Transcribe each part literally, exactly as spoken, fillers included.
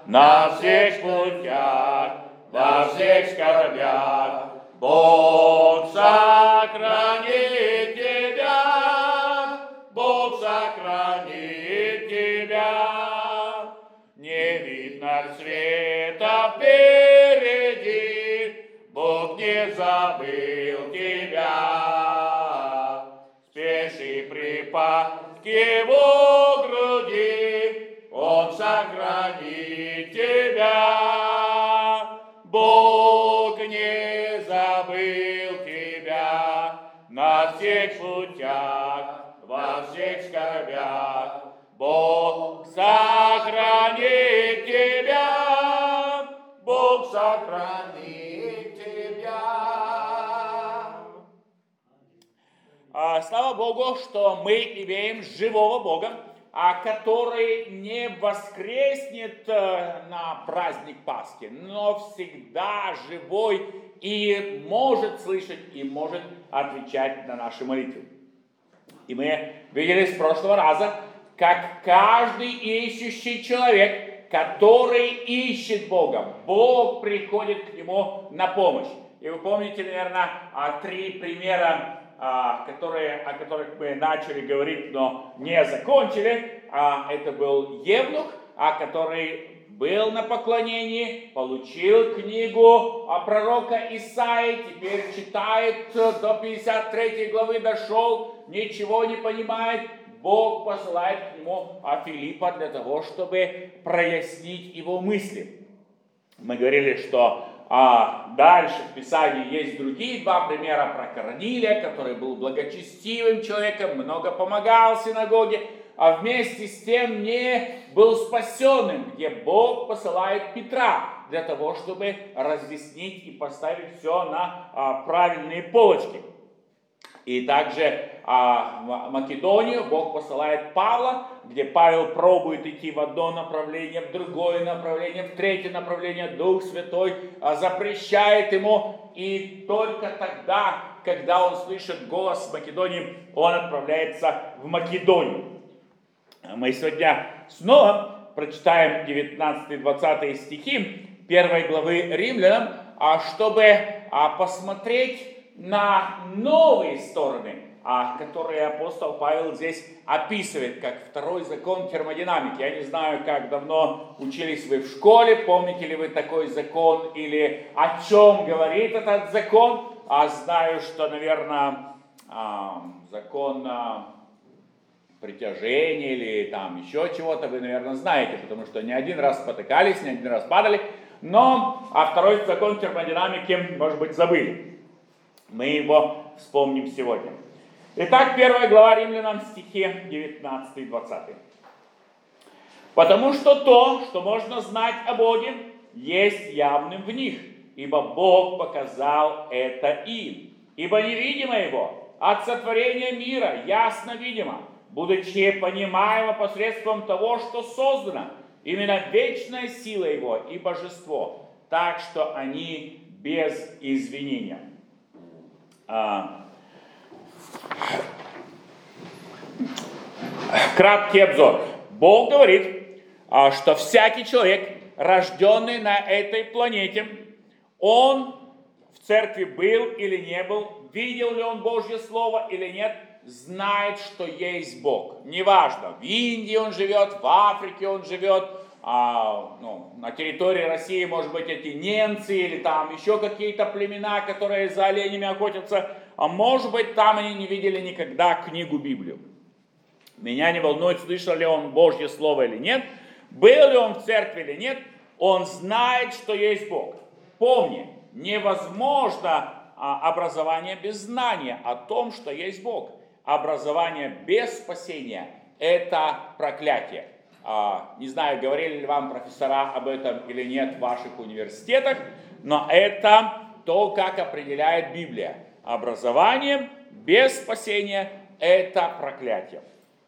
на всех путях, во всех скорбях. Бог сохранит тебя, Бог сохранит тебя. Не видно света впереди, Бог не забыл тебя. Спеши припасть к Его груди, Он сохранит тебя. Бог не забыл тебя на всех путях, во всех скорбях. Бог сохранит тебя, Бог сохранит тебя. А, слава Богу, что мы имеем живого Бога, а который не воскреснет на праздник Пасхи, но всегда живой и может слышать, и может отвечать на наши молитвы. И мы видели с прошлого раза, как каждый ищущий человек, который ищет Бога, Бог приходит к нему на помощь. И вы помните, наверное, три примера, которые, о которых мы начали говорить, но не закончили. Это был Евнух, который был на поклонении, получил книгу пророка Исаии, теперь читает, до пятьдесят третьей главы дошел, ничего не понимает. Бог посылает к нему Филиппа для того, чтобы прояснить его мысли. Мы говорили, что а, дальше в Писании есть другие два примера про Корнилия, который был благочестивым человеком, много помогал в синагоге, а вместе с тем не был спасенным, где Бог посылает Петра для того, чтобы разъяснить и поставить все на а, правильные полочки. И также а, в Македонию Бог посылает Павла, где Павел пробует идти в одно направление, в другое направление, в третье направление. Дух Святой а, запрещает ему. И только тогда, когда он слышит голос Македонии, он отправляется в Македонию. Мы сегодня снова прочитаем девятнадцатый-двадцатый стихи первой главы Римлянам, а, чтобы а, посмотреть на новые стороны, которые апостол Павел здесь описывает, как второй закон термодинамики. Я не знаю, как давно учились вы в школе, помните ли вы такой закон, или о чем говорит этот закон. А знаю, что, наверное, закон притяжения или там еще чего-то вы, наверное, знаете, потому что не один раз спотыкались, не один раз падали, но а второй закон термодинамики, может быть, забыли. Мы его вспомним сегодня. Итак, первая глава Римлянам, стихи девятнадцатый-двадцатый. «Потому что то, что можно знать о Боге, есть явным в них, ибо Бог показал это им. Ибо невидимо Его от сотворения мира ясно видимо, будучи понимаемо посредством того, что создано, именно вечная сила Его и божество, так что они без извинения». А, краткий обзор. Бог говорит, а, что всякий человек, рожденный на этой планете, он в церкви был или не был, видел ли он Божье Слово или нет, знает, что есть Бог. Неважно, в Индии он живет, в Африке он живет, а, ну, на территории России, может быть, эти немцы или там еще какие-то племена, которые за оленями охотятся, а может быть, там они не видели никогда книгу Библию. Меня не волнует, слышал ли он Божье Слово или нет, был ли он в церкви или нет, он знает, что есть Бог. Помни, невозможно а, образование без знания о том, что есть Бог. Образование без спасения – это проклятие. А, не знаю, говорили ли вам профессора об этом или нет в ваших университетах, но это то, как определяет Библия. Образование без спасения – это проклятие.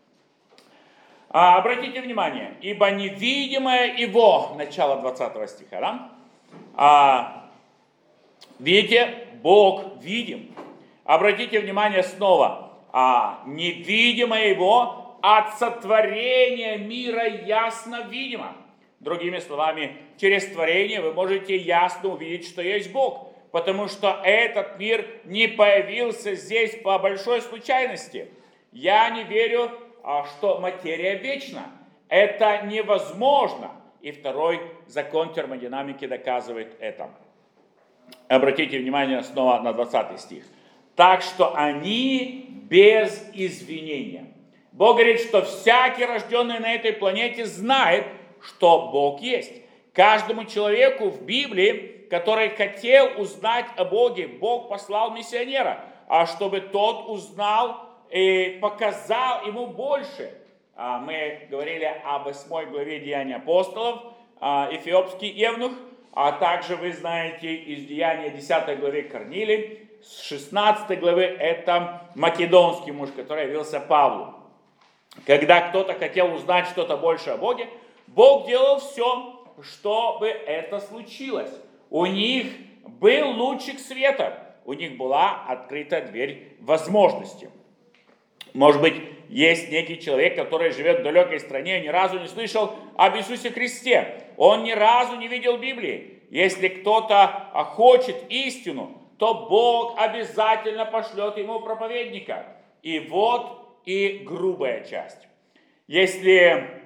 А, обратите внимание, ибо невидимое Его, начало двадцатого стиха, да? А, видите, Бог видим. Обратите внимание снова, а, невидимое Его от сотворения мира ясно видимо. Другими словами, через творение вы можете ясно увидеть, что есть Бог. Потому что этот мир не появился здесь по большой случайности. Я не верю, что материя вечна. Это невозможно. И второй закон термодинамики доказывает это. Обратите внимание снова на двадцатый стих. Так что они без извинения. Бог говорит, что всякий, рожденный на этой планете, знает, что Бог есть. Каждому человеку в Библии, который хотел узнать о Боге, Бог послал миссионера, а чтобы тот узнал и показал ему больше. Мы говорили о восьмой главе Деяний апостолов, эфиопский евнух, а также вы знаете из Деяния десятой главе Корнилий, с шестнадцатой главы это македонский муж, который явился Павлу. Когда кто-то хотел узнать что-то больше о Боге, Бог делал все, чтобы это случилось. У них был лучик света, у них была открыта дверь возможностей. Может быть, есть некий человек, который живет в далекой стране, ни разу не слышал об Иисусе Христе. Он ни разу не видел Библии. Если кто-то хочет истину, то Бог обязательно пошлет ему проповедника. И вот и грубая часть. Если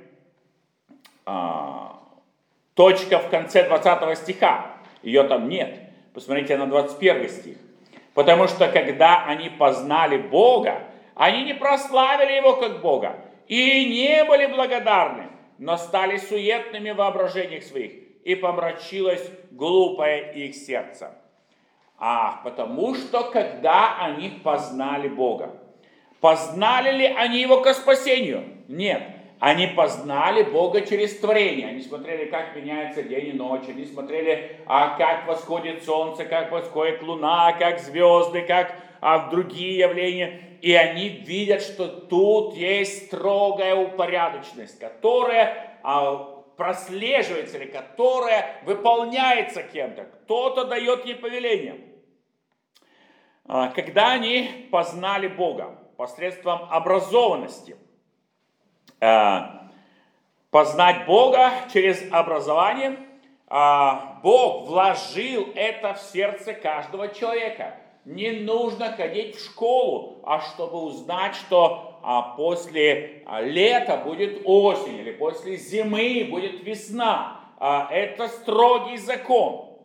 а, точка в конце двадцатого стиха, ее там нет. Посмотрите на двадцать первый стих. Потому что когда они познали Бога, они не прославили Его как Бога и не были благодарны, но стали суетными в воображениях своих, и помрачилось глупое их сердце. А потому что когда они познали Бога, познали ли они Его ко спасению? Нет. Они познали Бога через творение. Они смотрели, как меняется день и ночь. Они смотрели, а как восходит солнце, как восходит луна, как звезды, как а, другие явления. И они видят, что тут есть строгая упорядоченность, которая а, прослеживается или которая выполняется кем-то. Кто-то дает ей повеление. А, когда они познали Бога посредством образованности, познать Бога через образование, Бог вложил это в сердце каждого человека. Не нужно ходить в школу, а чтобы узнать, что после лета будет осень, или после зимы будет весна. Это строгий закон.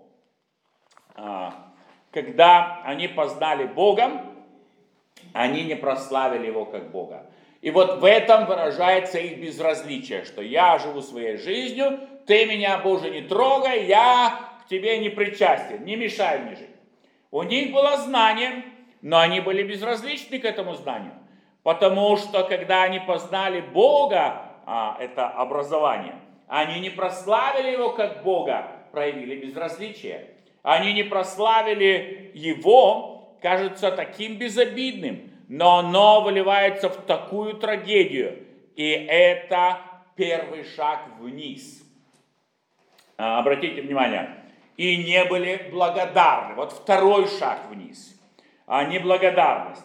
Когда они познали Бога, они не прославили Его как Бога. И вот в этом выражается их безразличие, что я живу своей жизнью, ты меня, Боже, не трогай, я к тебе не причастен, не мешай мне жить. У них было знание, но они были безразличны к этому знанию, потому что когда они познали Бога, а, это образование, они не прославили Его как Бога, проявили безразличие. Они не прославили Его, кажется, таким безобидным, но оно выливается в такую трагедию, и это первый шаг вниз. Обратите внимание, и не были благодарны. Вот второй шаг вниз. Неблагодарность.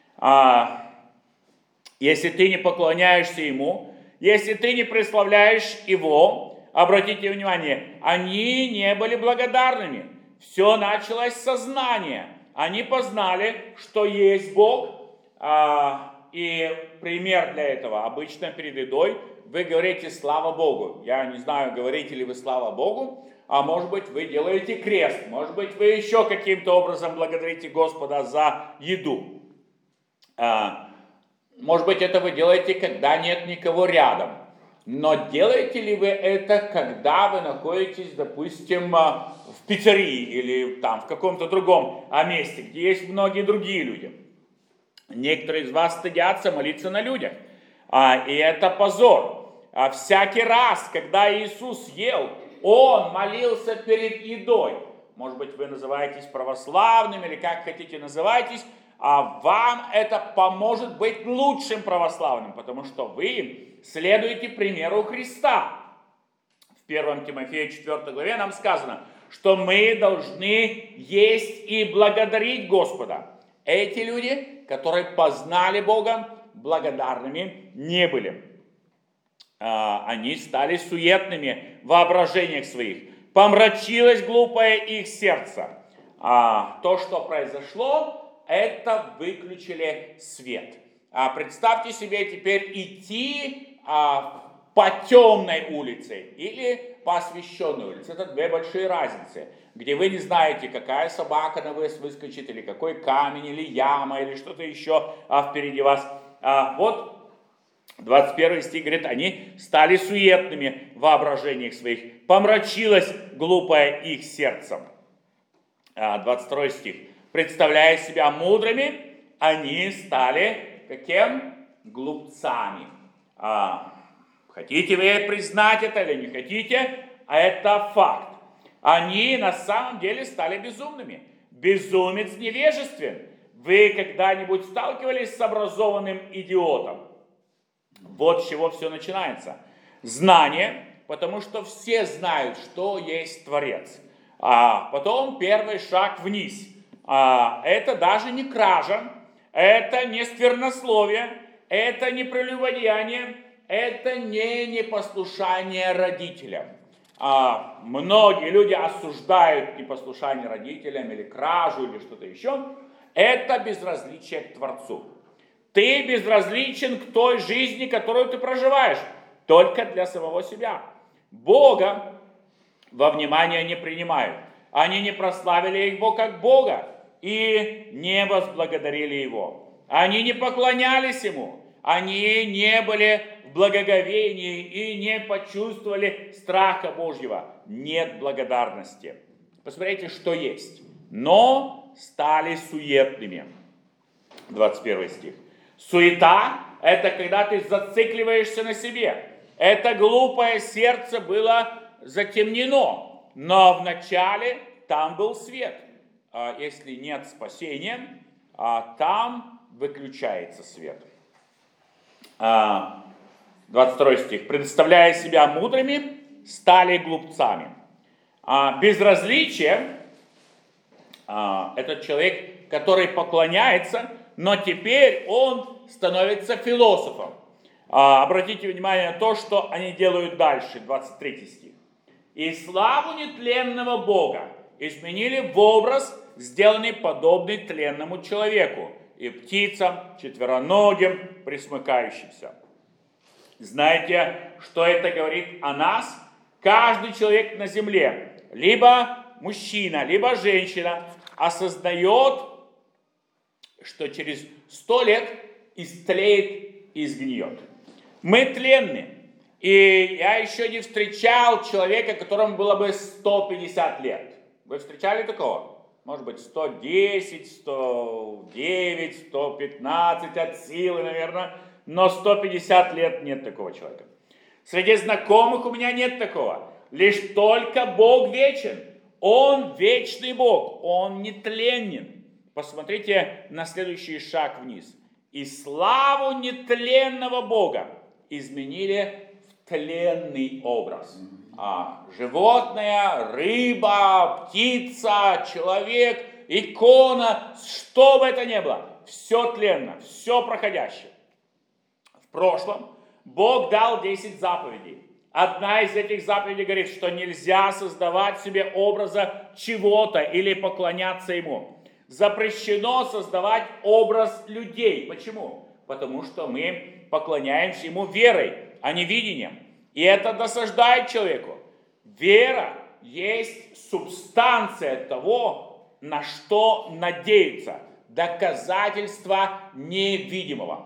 Если ты не поклоняешься Ему, если ты не прославляешь Его, обратите внимание, они не были благодарными. Все началось с сознания. Они познали, что есть Бог. И пример для этого. Обычно перед едой вы говорите «Слава Богу». Я не знаю, говорите ли вы «Слава Богу», а может быть вы делаете крест. Может быть вы еще каким-то образом благодарите Господа за еду. Может быть это вы делаете, когда нет никого рядом. Но делаете ли вы это, когда вы находитесь, допустим, в пиццерии или там в каком-то другом месте, где есть многие другие люди? Некоторые из вас стыдятся молиться на людях, а, и это позор. А всякий раз, когда Иисус ел, Он молился перед едой. Может быть, вы называетесь православным или как хотите называйтесь, а вам это поможет быть лучшим православным, потому что вы следуете примеру Христа. В первом Тимофея четвёртой главе нам сказано, что мы должны есть и благодарить Господа. Эти люди, которые познали Бога, благодарными не были. а, они стали суетными в воображениях своих. Помрачилось глупое их сердце. А, то, что произошло, это выключили свет. А, представьте себе теперь идти а, по темной улице или по освещенной улице. Это две большие разницы, где вы не знаете, какая собака на вас выскочит, или какой камень, или яма, или что-то еще а, впереди вас. А, вот двадцать первый стих говорит, они стали суетными в воображениях своих, помрачилось глупое их сердцем. А, двадцать второй стих. Представляя себя мудрыми, они стали каким? Глупцами. А, хотите вы признать это или не хотите, а это факт. Они на самом деле стали безумными. Безумец невежествен. Вы когда-нибудь сталкивались с образованным идиотом? Вот с чего все начинается. Знание, потому что все знают, что есть Творец. А потом первый шаг вниз. А, это даже не кража, это не сквернословие, это не прелюбодеяние, это не непослушание родителям. А, многие люди осуждают непослушание родителям или кражу или что-то еще. Это безразличие к Творцу. Ты безразличен к той жизни, которую ты проживаешь, только для самого себя. Бога во внимание не принимают. Они не прославили Его как Бога и не возблагодарили Его. Они не поклонялись Ему. Они не были в благоговении и не почувствовали страха Божьего. Нет благодарности. Посмотрите, что есть. Но стали суетными. двадцать первый стих. Суета – это когда ты зацикливаешься на себе. Это глупое сердце было затемнено, но вначале там был свет. А если нет спасения, там выключается свет. двадцать второй стих. Представляя себя мудрыми, стали глупцами. Безразличие – это человек, который поклоняется, но теперь он становится философом. А, обратите внимание на то, что они делают дальше, двадцать третий стих. «И славу нетленного Бога изменили в образ, сделанный подобный тленному человеку, и птицам, четвероногим, пресмыкающимся». Знаете, что это говорит о нас? Каждый человек на земле, либо мужчина, либо женщина, осознает, что через сто лет истлеет и сгниет. Мы тленны. И я еще не встречал человека, которому было бы сто пятьдесят лет. Вы встречали такого? Может быть, сто десять, сто девять, сто пятнадцать от силы, наверное. Но сто пятьдесят лет нет такого человека. Среди знакомых у меня нет такого. Лишь только Бог вечен. Он вечный Бог. Он нетленен. Посмотрите на следующий шаг вниз. «И славу нетленного Бога изменили в тленный образ». А, животное, рыба, птица, человек, икона, что бы это ни было, все тленно, все проходящее. В прошлом Бог дал десять заповедей. Одна из этих заповедей говорит, что нельзя создавать себе образа чего-то или поклоняться ему. Запрещено создавать образ людей. Почему? Потому что мы поклоняемся ему верой, а не видением. И это досаждает человеку. Вера есть субстанция того, на что надеяться. Доказательство невидимого.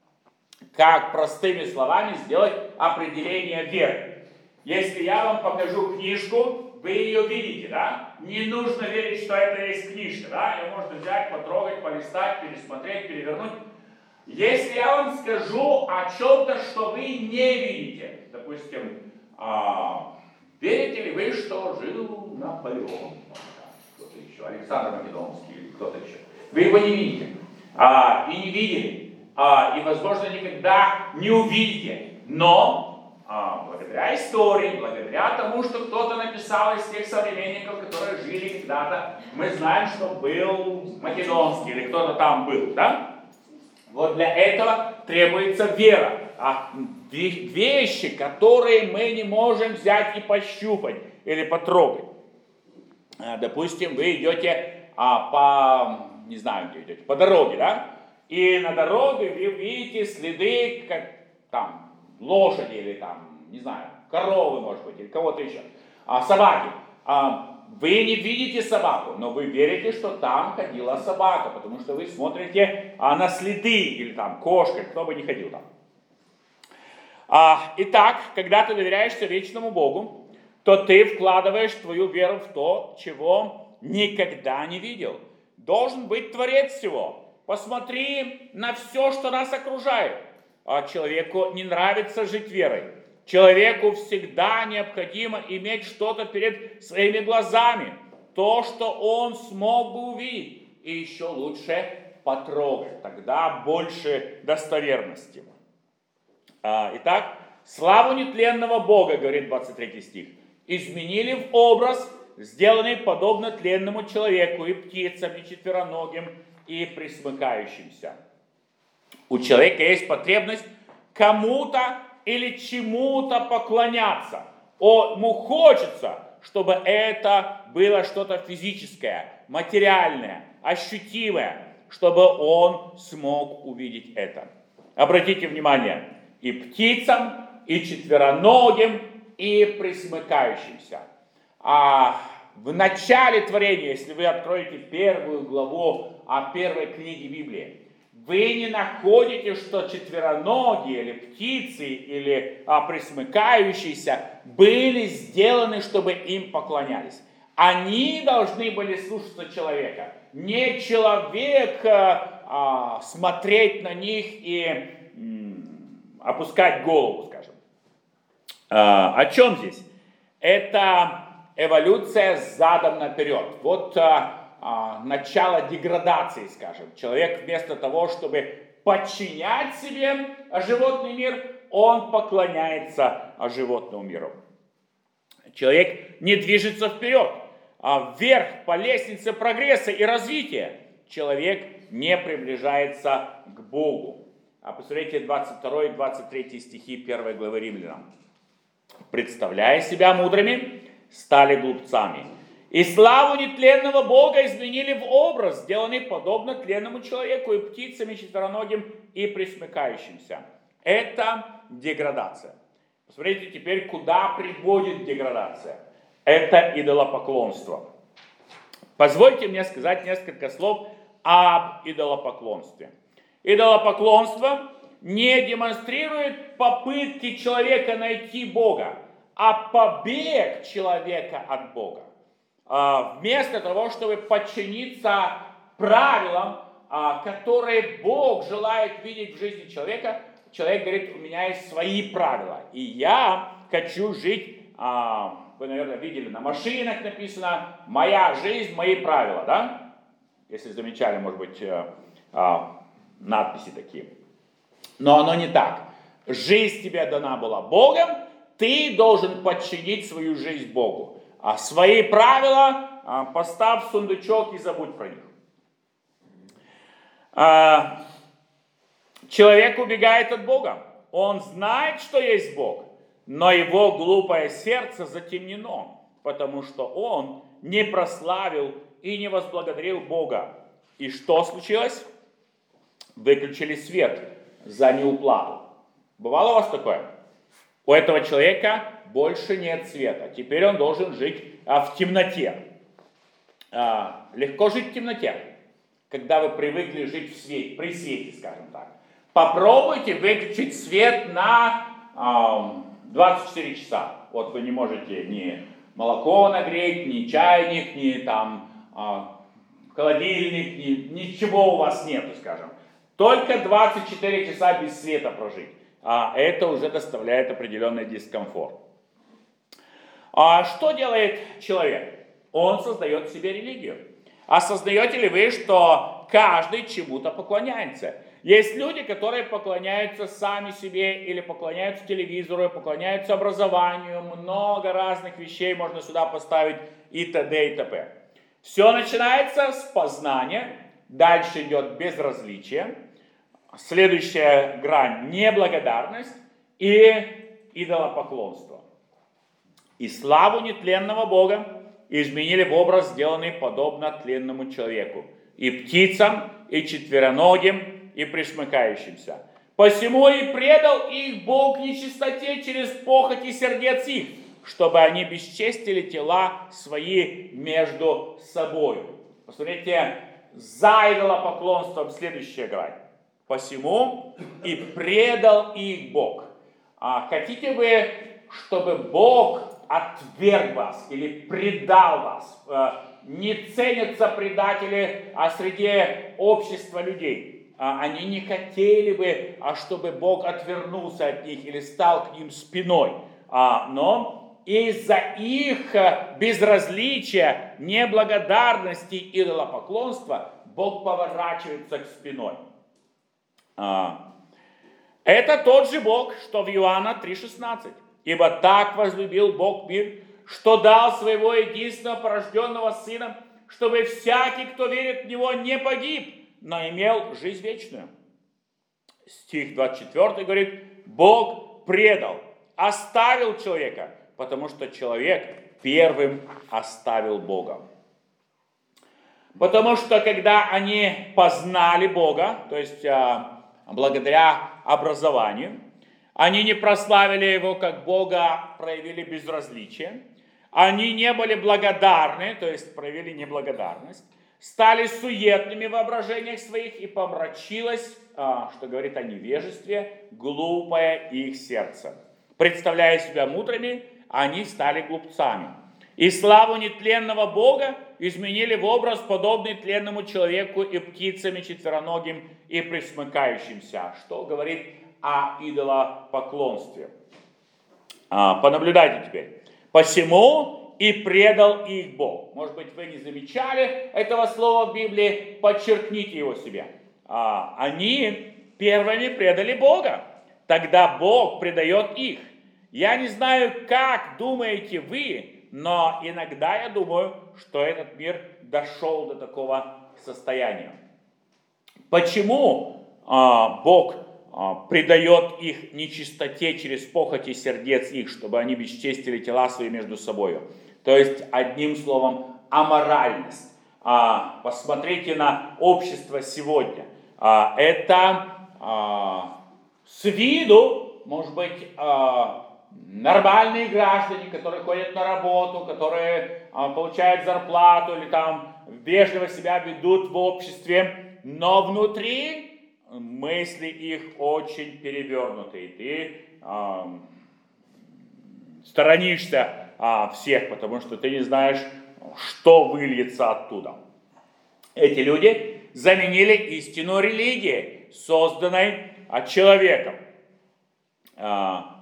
Как простыми словами сделать определение веры? Если я вам покажу книжку, вы ее видите, да? Не нужно верить, что это есть книжка, да? Ее можно взять, потрогать, полистать, пересмотреть, перевернуть. Если я вам скажу о чем-то, что вы не видите, допустим, а, верите ли вы, что жил Наполеон, кто-то еще, Александр Македонский или кто-то еще, вы его не видите, а, и не видели, а, и, возможно, никогда не увидите, но а, благодаря истории, благодаря тому, что кто-то написал из тех современников, которые жили когда-то, мы знаем, что был Македонский или кто-то там был, да? Вот для этого требуется вера. А вещи, которые мы не можем взять и пощупать или потрогать. Допустим, вы идете а, по, не знаю, где идете, по дороге, да? И на дороге вы видите следы, как там, лошади или там, не знаю, коровы, может быть, или кого-то еще, а, собаки. А, вы не видите собаку, но вы верите, что там ходила собака, потому что вы смотрите а, на следы, или там кошка, кто бы ни ходил там. А, итак, когда ты доверяешься вечному Богу, то ты вкладываешь твою веру в то, чего никогда не видел. Должен быть Творец всего. Посмотри на все, что нас окружает. А человеку не нравится жить верой. Человеку всегда необходимо иметь что-то перед своими глазами. То, что он смог бы увидеть. И еще лучше потрогать. Тогда больше достоверности. А, итак, славу нетленного Бога, говорит двадцать третий стих, изменили в образ, сделанный подобно тленному человеку и птицам, и четвероногим, и пресмыкающимся. У человека есть потребность кому-то или чему-то поклоняться. Ему хочется, чтобы это было что-то физическое, материальное, ощутимое, чтобы он смог увидеть это. Обратите внимание, и птицам, и четвероногим, и пресмыкающимся. А в начале творения, если вы откроете первую главу о первой книге Библии, вы не находите, что четвероногие, или птицы, или а, пресмыкающиеся были сделаны, чтобы им поклонялись. Они должны были слушаться человека. Не человек а, а, смотреть на них и м, опускать голову, скажем. А, о чем здесь? Это эволюция задом наперед. Вот а, а, начало деградации, скажем. Человек вместо того, чтобы подчинять себе животный мир, он поклоняется животному миру. Человек не движется вперед, а вверх по лестнице прогресса и развития. Человек не приближается к Богу. А посмотрите двадцать второй и двадцать третий стихи первой главы Римлянам. «Представляя себя мудрыми, стали глупцами. И славу нетленного Бога изменили в образ, сделанный подобно тленному человеку и птицам, и четвероногим, и пресмыкающимся». Это деградация. Посмотрите теперь, куда приводит деградация. Это идолопоклонство. Позвольте мне сказать несколько слов об идолопоклонстве. Идолопоклонство не демонстрирует попытки человека найти Бога, а побег человека от Бога. Вместо того, чтобы подчиниться правилам, которые Бог желает видеть в жизни человека, человек говорит: у меня есть свои правила, и я хочу жить, вы, наверное, видели, на машинах написано «моя жизнь, мои правила», да? Если замечали, может быть, надписи такие. Но оно не так. Жизнь тебе дана была Богом, ты должен подчинить свою жизнь Богу. А свои правила а, поставь в сундучок и забудь про них. А, человек убегает от Бога. Он знает, что есть Бог, но его глупое сердце затемнено, потому что он не прославил и не возблагодарил Бога. И что случилось? Выключили свет за неуплату. Бывало у вас такое? У этого человека больше нет света. Теперь он должен жить а, в темноте. А, легко жить в темноте, когда вы привыкли жить в свете, при свете, скажем так. Попробуйте выключить свет на а, двадцать четыре часа. Вот вы не можете ни молоко нагреть, ни чайник, ни там а, холодильник, ни, ничего у вас нету, скажем. Только двадцать четыре часа без света прожить. А это уже доставляет определенный дискомфорт. А что делает человек? Он создает себе религию. А создаете ли вы, что каждый чему-то поклоняется? Есть люди, которые поклоняются сами себе, или поклоняются телевизору, поклоняются образованию, много разных вещей можно сюда поставить и т.д. и т.п. Все начинается с познания, дальше идет безразличие, следующая грань – неблагодарность, и идолопоклонство. И славу нетленного Бога изменили в образ, сделанный подобно тленному человеку, и птицам, и четвероногим, и пресмыкающимся. Посему и предал их Бог нечистоте через похоти сердец их, чтобы они бесчестили тела свои между собой. Посмотрите, за идолопоклонством следующая грань. Посему и предал их Бог. А хотите вы, чтобы Бог отверг вас или предал вас? Не ценятся предатели а среди общества людей. Они не хотели бы, чтобы Бог отвернулся от них или стал к ним спиной. Но из-за их безразличия, неблагодарности, идолопоклонства Бог поворачивается к спиной. Это тот же Бог, что в Иоанна три шестнадцать. Ибо так возлюбил Бог мир, что дал своего единственного порожденного Сына, чтобы всякий, кто верит в Него, не погиб, но имел жизнь вечную. Стих двадцать четыре говорит: Бог предал, оставил человека, потому что человек первым оставил Бога. Потому что когда они познали Бога, то есть благодаря образованию, они не прославили Его как Бога, проявили безразличие. Они не были благодарны, то есть проявили неблагодарность. Стали суетными в воображениях своих, и помрачилось, что говорит о невежестве, глупое их сердце. Представляя себя мудрыми, они стали глупцами. И славу нетленного Бога изменили в образ, подобный тленному человеку и птицам, и четвероногим, и пресмыкающимся. Что говорит о идолопоклонстве. А, понаблюдайте теперь. Посему и предал их Бог. Может быть, вы не замечали этого слова в Библии, подчеркните его себе. А, они первыми предали Бога. Тогда Бог предает их. Я не знаю, как думаете вы, но иногда я думаю, что этот мир дошел до такого состояния. Почему а, Бог предает их нечистоте через похоти сердец их, чтобы они бесчестили тела свои между собой? То есть, одним словом, аморальность. А, посмотрите на общество сегодня. А, это а, с виду, может быть, а, нормальные граждане, которые ходят на работу, которые а, получают зарплату или там вежливо себя ведут в обществе, но внутри мысли их очень перевернутые. Ты а, сторонишься а, всех, потому что ты не знаешь, что выльется оттуда. Эти люди заменили истину религии, созданной а, человеком. А,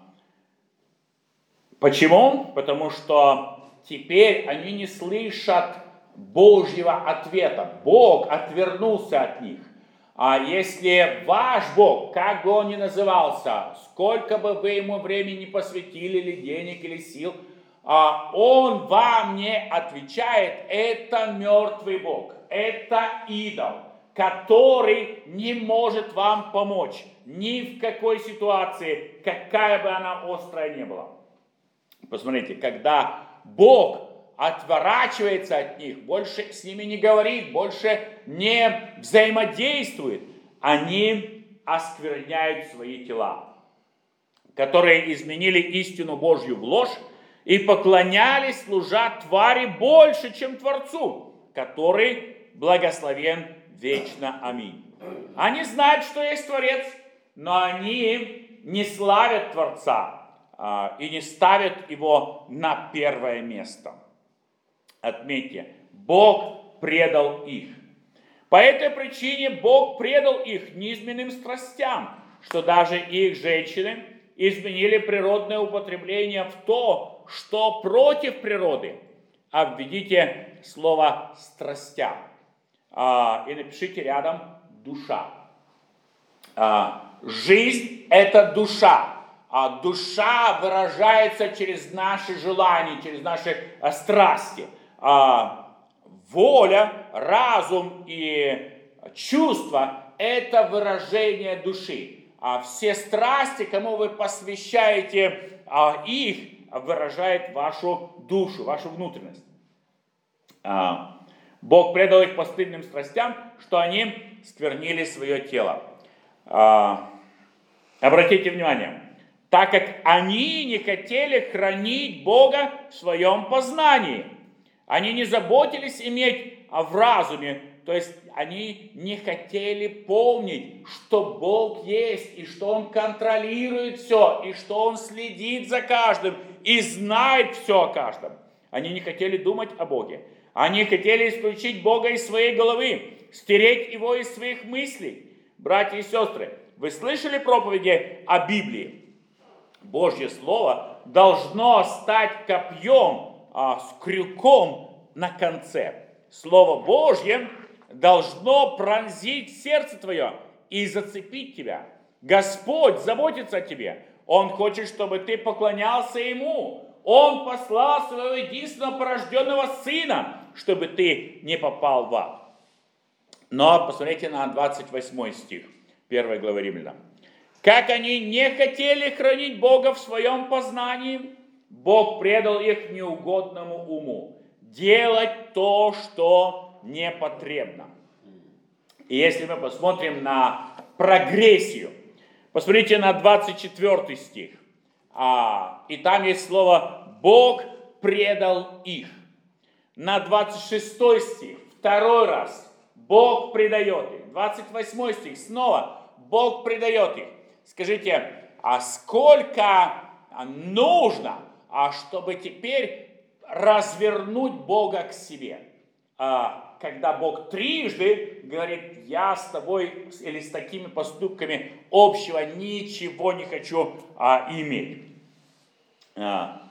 почему? Потому что теперь они не слышат Божьего ответа. Бог отвернулся от них. А если ваш Бог, как бы он ни назывался, сколько бы вы ему времени посвятили, или денег, или сил, он вам не отвечает, это мертвый Бог, это идол, который не может вам помочь ни в какой ситуации, какая бы она острая ни была. Посмотрите, когда Бог отворачивается от них, больше с ними не говорит, больше не взаимодействует, они оскверняют свои тела, которые изменили истину Божью в ложь и поклонялись, служа твари больше, чем Творцу, который благословен вечно. Аминь. Они знают, что есть Творец, но они не славят Творца а, и не ставят его на первое место. Отметьте, Бог предал их. По этой причине Бог предал их низменным страстям, что даже их женщины изменили природное употребление в то, что против природы. Обведите слово «страстям» а, и напишите рядом «душа». А, жизнь – это душа. А душа выражается через наши желания, через наши а, страсти. А, воля, разум и чувства – это выражение души. а все страсти, кому вы посвящаете а, их, выражает вашу душу, вашу внутренность. А, Бог предал их постыдным страстям, что они сквернили свое тело. А, обратите внимание, так как они не хотели хранить Бога в своем познании, они не заботились иметь в разуме, то есть они не хотели помнить, что Бог есть, и что Он контролирует все, и что Он следит за каждым, и знает все о каждом. Они не хотели думать о Боге. Они хотели исключить Бога из своей головы, стереть Его из своих мыслей. Братья и сестры, вы слышали проповеди о Библии? Божье Слово должно стать копьем а, с крюком на конце. Слово Божье должно пронзить сердце твое и зацепить тебя. Господь заботится о тебе. Он хочет, чтобы ты поклонялся Ему. Он послал своего единственного порожденного Сына, чтобы ты не попал в ад. Но посмотрите на двадцать восьмой стих первой главы Римлянам. Как они не хотели хранить Бога в своем познании, Бог предал их неугодному уму. Делать то, что непотребно. И если мы посмотрим на прогрессию, посмотрите на двадцать четвёртый стих. А, и там есть слово «Бог предал их». На двадцать шестой стих, второй раз, Бог предает их. двадцать восьмой стих, снова Бог предает их. Скажите, а сколько нужно, чтобы теперь развернуть Бога к себе? Когда Бог трижды говорит: я с тобой или с такими поступками общего ничего не хочу а, иметь. А.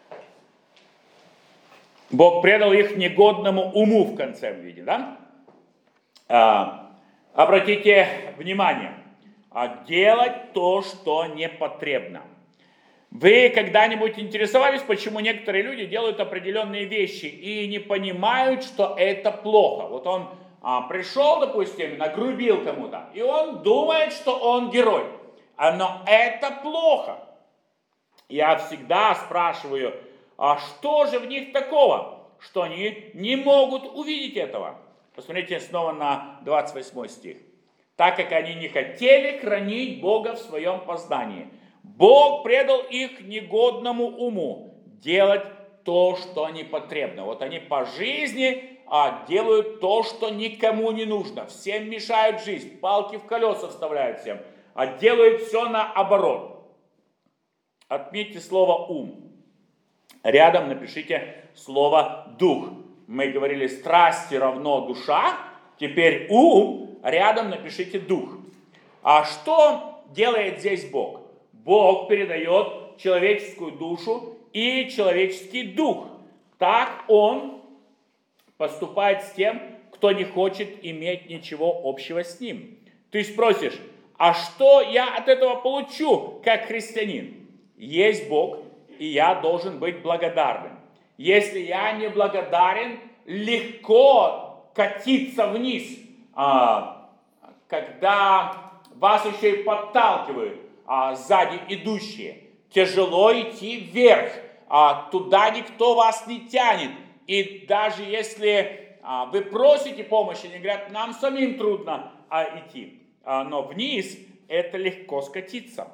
Бог предал их негодному уму в конце виде, да? А, обратите внимание, а делать то, что непотребно. Вы когда-нибудь интересовались, почему некоторые люди делают определенные вещи и не понимают, что это плохо? Вот он а, пришел, допустим, нагрубил кому-то, и он думает, что он герой. А, но это плохо. Я всегда спрашиваю, а что же в них такого, что они не могут увидеть этого? Посмотрите снова на двадцать восьмой стих. Так как они не хотели хранить Бога в своем познании, Бог предал их негодному уму делать то, что непотребно. Вот они по жизни а, делают то, что никому не нужно. Всем мешают жизнь, палки в колеса вставляют всем, а делают все наоборот. Отметьте слово «ум». Рядом напишите слово «дух». Мы говорили, страсти равно душа, теперь ум, рядом напишите дух. А что делает здесь Бог? Бог передает человеческую душу и человеческий дух. Так Он поступает с тем, кто не хочет иметь ничего общего с Ним. Ты спросишь, а что я от этого получу, как христианин? Есть Бог, и я должен быть благодарным. Если я не благодарен, легко катиться вниз, когда вас еще и подталкивают а, сзади идущие. Тяжело идти вверх, а, туда никто вас не тянет. И даже если а, вы просите помощи, они говорят, нам самим трудно а, идти. А, но вниз это легко скатиться.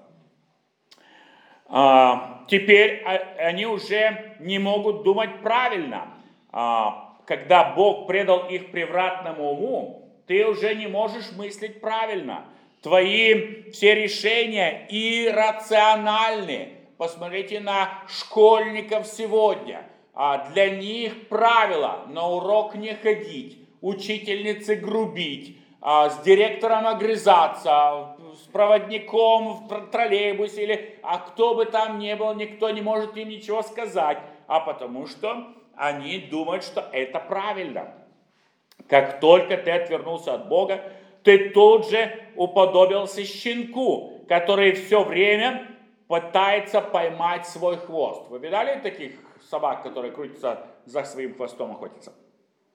А, теперь а, они уже не могут думать правильно. А, когда Бог предал их превратному уму, ты уже не можешь мыслить правильно. Твои все решения иррациональны. Посмотрите на школьников сегодня. А для них правило на урок не ходить, учительнице грубить, а с директором огрызаться, с проводником в троллейбусе, или, а кто бы там ни был, никто не может им ничего сказать. А потому что они думают, что это правильно. Как только ты отвернулся от Бога, ты тут же уподобился щенку, который все время пытается поймать свой хвост. Вы видали таких собак, которые крутятся за своим хвостом, охотятся?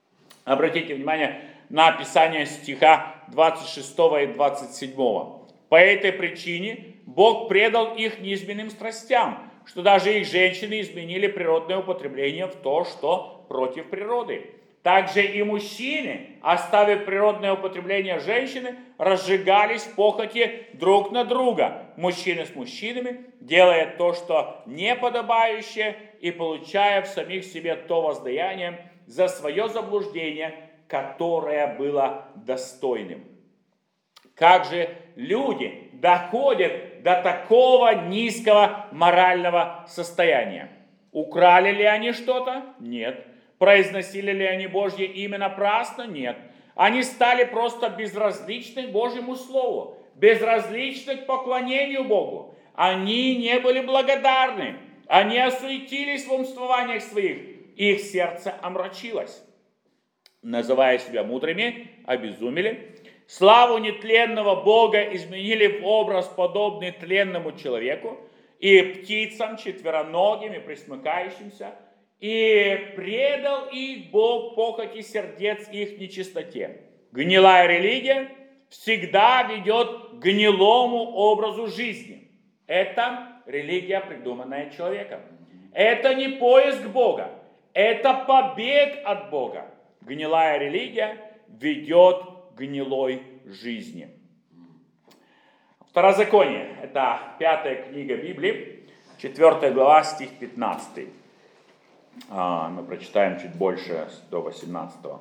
Обратите внимание на описание стиха двадцать шестого и двадцать седьмого. По этой причине Бог предал их низменным страстям, что даже их женщины изменили природное употребление в то, что против природы. Также и мужчины, оставив природное употребление женщины, разжигались в похоти друг на друга, мужчины с мужчинами, делая то, что неподобающее, и получая в самих себе то воздаяние за свое заблуждение, которое было достойным. Как же люди доходят до такого низкого морального состояния? Украли ли они что-то? Нет. Произносили ли они Божье имя напрасно? Нет. Они стали просто безразличны к Божьему Слову, безразличны к поклонению Богу. Они не были благодарны, они осуетились в умствованиях своих, их сердце омрачилось. Называя себя мудрыми, обезумели, славу нетленного Бога изменили в образ, подобный тленному человеку, и птицам, четвероногим и пресмыкающимся, и предал их Бог похоти сердец их нечистоте. Гнилая религия всегда ведет к гнилому образу жизни. Это религия, придуманная человеком. Это не поиск Бога, это побег от Бога. Гнилая религия ведет к гнилой жизни. Второзаконие, это пятая книга Библии, четвёртая глава, стих пятнадцатый. Мы прочитаем чуть больше, до восемнадцатого.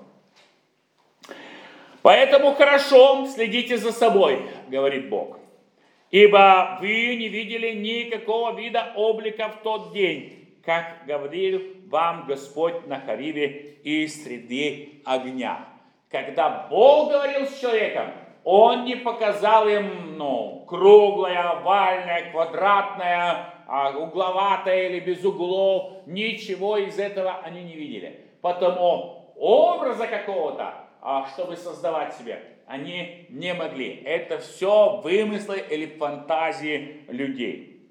«Поэтому хорошо следите за собой, говорит Бог, ибо вы не видели никакого вида облика в тот день, как говорил вам Господь на Хориве из среды огня». Когда Бог говорил с человеком, Он не показал им, ну, круглое, овальное, квадратное, угловатое или без углов. Ничего из этого они не видели. Потому образа какого-то, чтобы создавать себе, они не могли. Это все вымыслы или фантазии людей.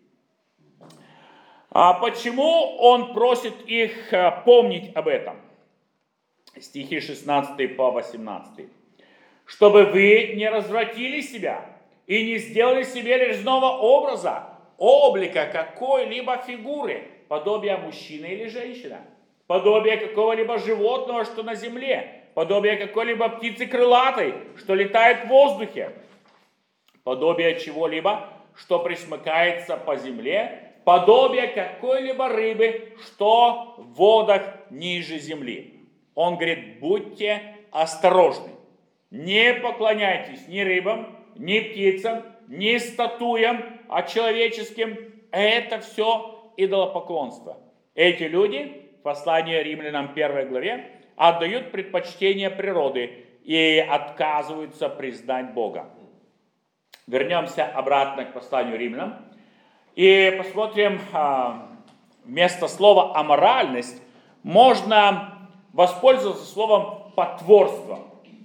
А почему Он просит их помнить об этом? Стихи шестнадцатый по восемнадцатый. «Чтобы вы не развратили себя и не сделали себе резного образа, облика какой-либо фигуры, подобия мужчины или женщины, подобие какого-либо животного, что на земле, подобие какой-либо птицы крылатой, что летает в воздухе, подобие чего-либо, что пресмыкается по земле, подобие какой-либо рыбы, что в водах ниже земли». Он говорит, будьте осторожны, не поклоняйтесь ни рыбам, ни птицам, ни статуям, а человеческим. Это все идолопоклонство. Эти люди, в послании Римлянам первой главе, отдают предпочтение природы и отказываются признать Бога. Вернемся обратно к посланию Римлянам и посмотрим, вместо слова «аморальность» можно воспользоваться словом «потворство».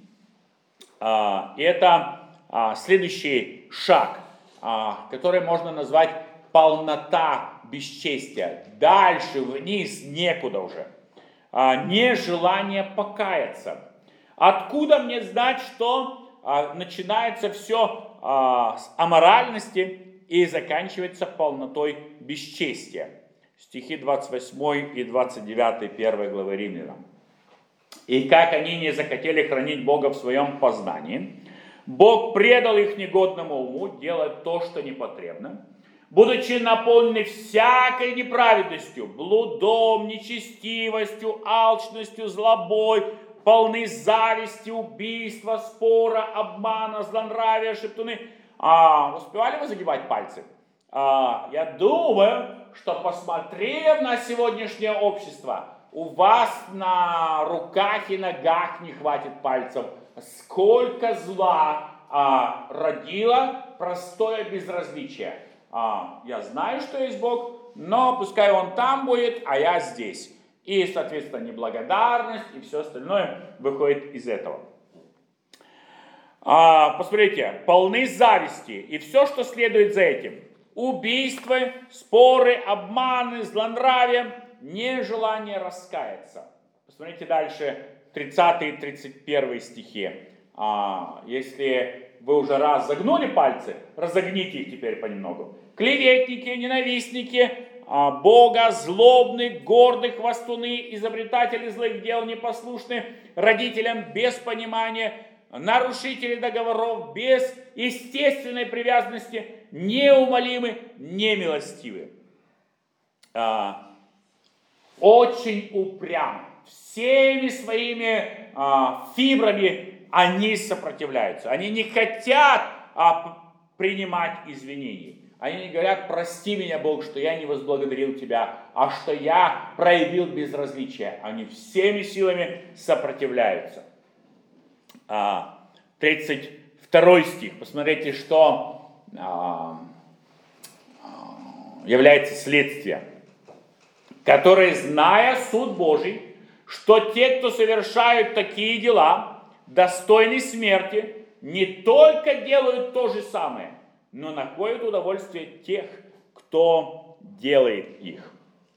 И это следующий шаг, который можно назвать полнота бесчестия. Дальше, вниз, некуда уже. Нежелание покаяться. Откуда мне знать, что начинается все с аморальности и заканчивается полнотой бесчестия? Стихи двадцать восьмой и двадцать девятый первой главы Римлянам. «И как они не захотели хранить Бога в своем познании, Бог предал их негодному уму делать то, что непотребно, будучи наполнены всякой неправедностью, блудом, нечестивостью, алчностью, злобой, полны зависти, убийства, спора, обмана, злонравия, шептуны». А, успевали вы загибать пальцы? А, я думаю, что, посмотрев на сегодняшнее общество, у вас на руках и ногах не хватит пальцев. Сколько зла а, родило простое безразличие. А, я знаю, что есть Бог, но пускай Он там будет, а я здесь. И, соответственно, неблагодарность и все остальное выходит из этого. А, посмотрите, полны зависти и все, что следует за этим. Убийства, споры, обманы, злонравие, нежелание раскаяться. Посмотрите дальше, тридцатый и тридцать первый стихи. А, если вы уже раз загнули пальцы, разогните их теперь понемногу. Клеветники, ненавистники Бога, злобны, горды, хвастуны, изобретатели злых дел, непослушны родителям без понимания, нарушители договоров, без естественной привязанности, неумолимы, немилостивы. А, очень упрямы. Всеми своими а, фибрами они сопротивляются. Они не хотят а, принимать извинений. Они не говорят: прости меня, Бог, что я не возблагодарил тебя, а что я проявил безразличие. Они всеми силами сопротивляются. А, тридцать второй стих. Посмотрите, что а, является следствием. Которые, зная суд Божий, что те, кто совершают такие дела, достойны смерти, не только делают то же самое, но находят удовольствие тех, кто делает их.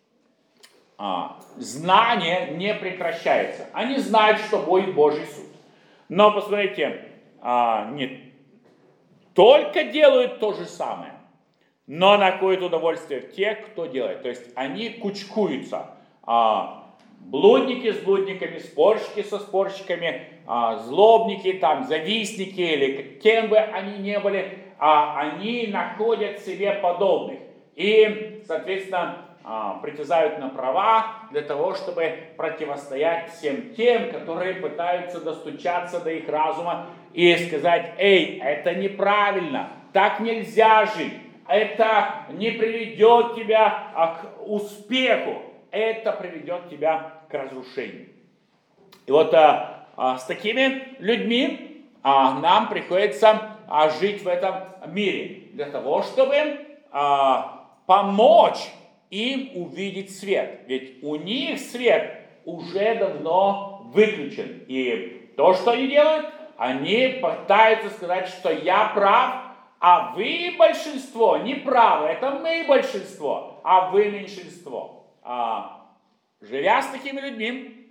А, знание не прекращается. Они знают, что будет Божий суд. Но посмотрите, а, не только делают то же самое, но находят удовольствие тех, кто делает. То есть они кучкуются. А, блудники с блудниками, спорщики со спорщиками, а, злобники, там, завистники или кем бы они ни были, а, они находят себе подобных. И, соответственно, а, притязают на права для того, чтобы противостоять всем тем, которые пытаются достучаться до их разума и сказать: эй, это неправильно, так нельзя жить. Это не приведет тебя к успеху, это приведет тебя к разрушению. И вот а, а, с такими людьми а, нам приходится а, жить в этом мире, для того, чтобы а, помочь им увидеть свет. Ведь у них свет уже давно выключен. И то, что они делают, они пытаются сказать, что я прав, а вы большинство не правы, это мы большинство, а вы меньшинство. А, живя с такими людьми,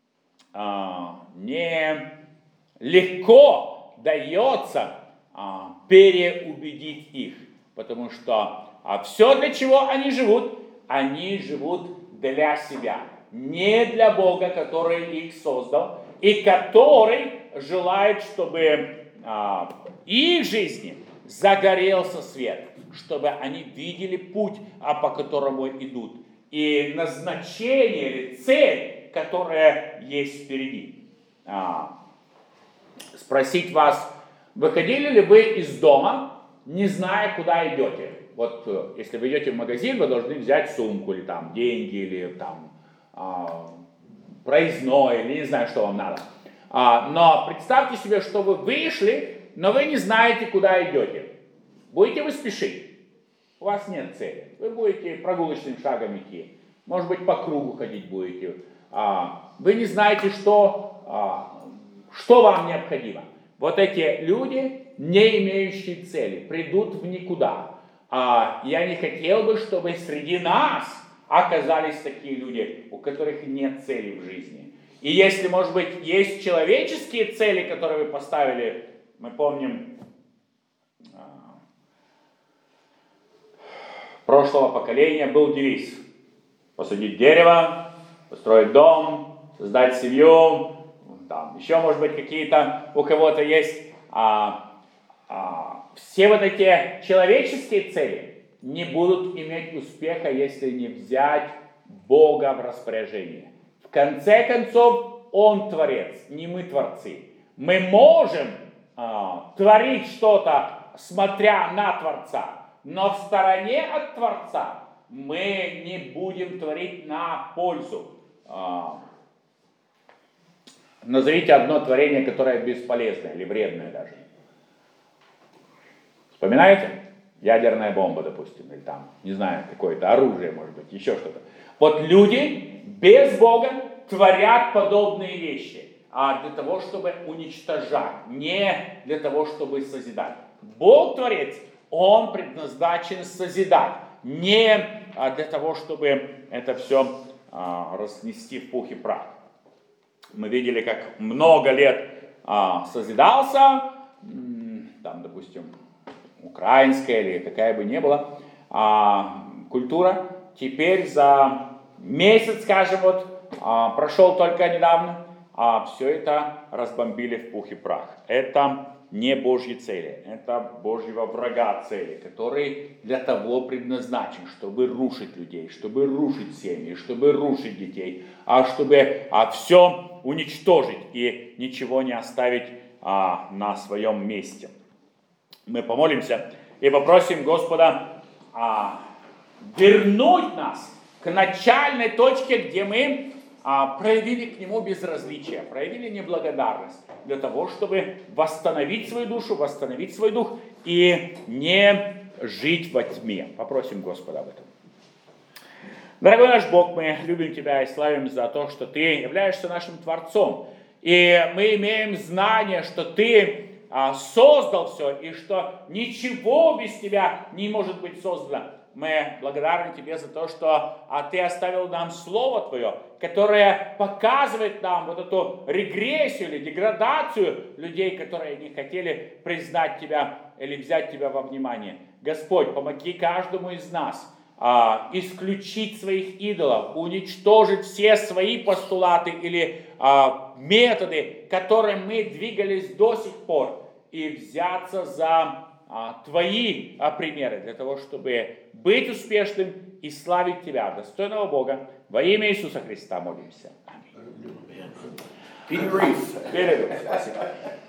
а, не легко дается а, переубедить их, потому что а, все, для чего они живут, они живут для себя, не для Бога, который их создал и который желает, чтобы а, их жизни загорелся свет, чтобы они видели путь, а по которому идут, и назначение или цель, которая есть впереди. А, спросить вас: выходили ли вы из дома, не зная, куда идете? Вот если вы идете в магазин, вы должны взять сумку, или там деньги, или там а, проездное, или не знаю, что вам надо. А, но представьте себе, что вы вышли, но вы не знаете, куда идете. Будете вы спешить? У вас нет цели. Вы будете прогулочным шагом идти. Может быть, по кругу ходить будете. А, вы не знаете, что, а, что вам необходимо. Вот эти люди, не имеющие цели, придут в никуда. А, я не хотел бы, чтобы среди нас оказались такие люди, у которых нет цели в жизни. И если, может быть, есть человеческие цели, которые вы поставили, мы помним прошлого поколения был девиз: посадить дерево, построить дом, создать семью, там еще, может быть, какие-то у кого-то есть. А, а, все вот эти человеческие цели не будут иметь успеха, если не взять Бога в распоряжение. В конце концов, Он творец, не мы творцы. Мы можем а, творить что-то, смотря на Творца, но в стороне от Творца мы не будем творить на пользу. А, назовите одно творение, которое бесполезное или вредное даже. Вспоминаете? Ядерная бомба, допустим, или там, не знаю, какое-то оружие, может быть, еще что-то. Вот люди без Бога творят подобные вещи, а для того, чтобы уничтожать, не для того, чтобы созидать. Бог творец, Он предназначен созидать, не для того, чтобы это все а, разнести в пух и прах. Мы видели, как много лет а, созидался, там, там, допустим, украинская или какая бы ни была а, культура, теперь за месяц, скажем, вот, а, прошел только недавно, а все это разбомбили в пух и прах. Это не Божьи цели, это Божьего врага цели, который для того предназначен, чтобы рушить людей, чтобы рушить семьи, чтобы рушить детей, а чтобы а, все уничтожить и ничего не оставить а, на своем месте. Мы помолимся и попросим Господа а, вернуть нас к начальной точке, где мы а, проявили к Нему безразличие, проявили неблагодарность, для того, чтобы восстановить свою душу, восстановить свой дух и не жить во тьме. Попросим Господа об этом. Дорогой наш Бог, мы любим Тебя и славим за то, что Ты являешься нашим Творцом. И мы имеем знание, что Ты а, создал все, и что ничего без Тебя не может быть создано. Мы благодарны Тебе за то, что а, Ты оставил нам Слово Твое, которое показывает нам вот эту регрессию или деградацию людей, которые не хотели признать Тебя или взять Тебя во внимание. Господь, помоги каждому из нас а, исключить своих идолов, уничтожить все свои постулаты или а, методы, которым мы двигались до сих пор, и взяться за а, Твои а, примеры для того, чтобы быть успешным и славить Тебя, достойного Бога. Во имя Иисуса Христа молимся. Аминь. Перерыв. Перерыв. Спасибо.